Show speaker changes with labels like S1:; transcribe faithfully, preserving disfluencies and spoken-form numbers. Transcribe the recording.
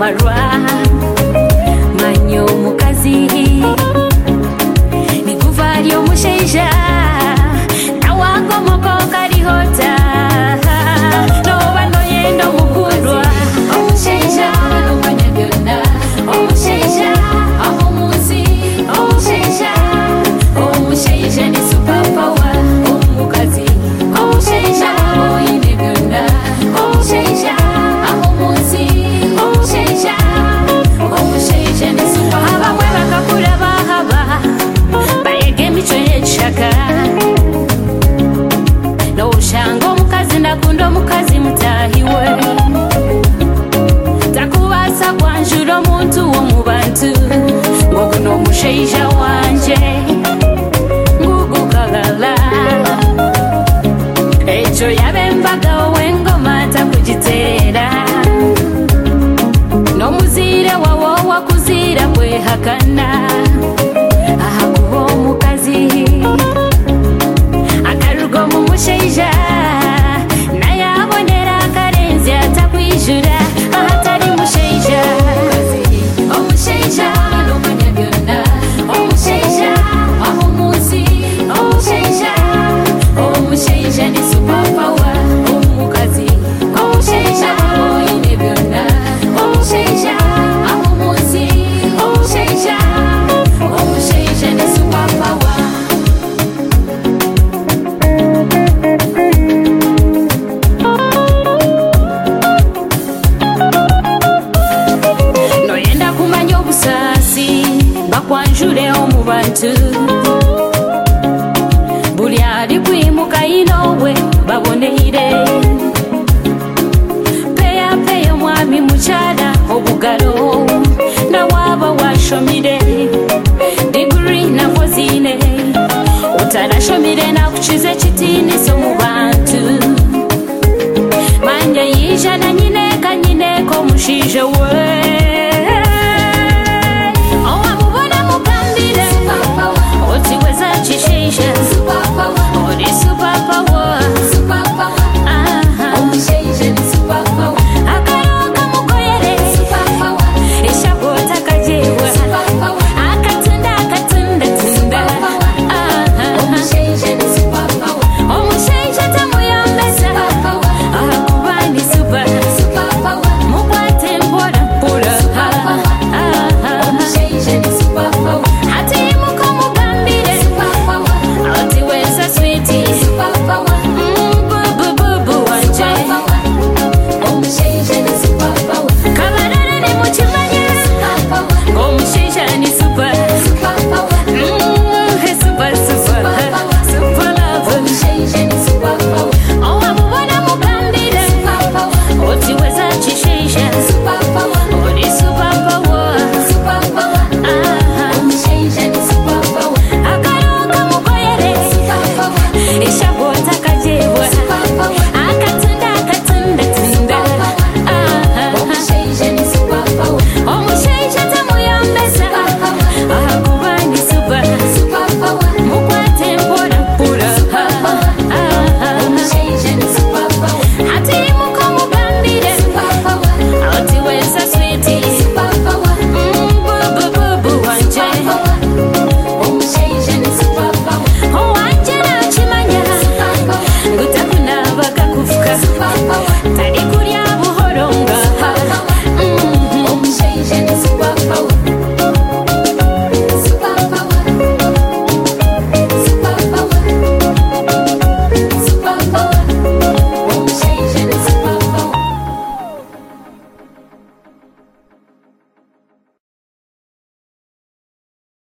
S1: marwa manyo mukazi nikuvari omushaija nawango moko kari hota noba noyenda mukundwa omushaija n'omunyabyonna omushaija aho munsi omushaija omushaija ni super power omukazi omushaija oyine byonna omushaija aho munsi omushaija omushaija ni super abamwe bakakula bahaba bayege emico y'ekishaka noshanga omukazi nakunda omukazi mutahiwe takubasa kwanjura omuntu w'omu bantu ngoguno omushaija wanje ngugukagala ekyo yabembaga ow'engoma takugiteera n'omuziire wawo wakuziira kwehakana ahakuba omukazi akarugo mu mushaija naye abonera akarenzi atakwijura ahatari mushaija omushaija n'omunyabyonna omushaija aho munsi omushaija omushaija ni super power omukazi omushaija oyine byonna omushaija aho munsi omushaija omushaija ni super power noyenda kumanya obusaasi bakwanjure omu bantu buli ali kwimuka inowe baboneire peya peya omwami mukyala obugalo nawaba washomire diguri nafo zine utarashomire nakukiza ekitini